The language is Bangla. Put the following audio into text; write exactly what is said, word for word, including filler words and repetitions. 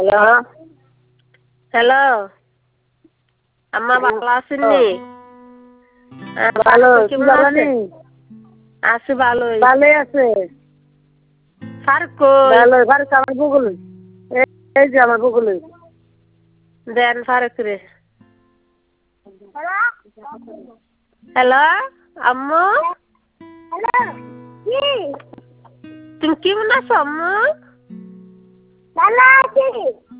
হ্যালো হ্যালো আম্মা ভালো আছেননি? ভালো কেমন ভালো আছে? নেই আছি ভালোই। ভালোই আছে ফারুক কই? ভালো ফারুক আমার বগুল এই যে আমার বগুল দেন ফারুক রে। হ্যালো আম্মু হ্যালো কি তুমি কেমন আছো আম্মু? ভালো আছি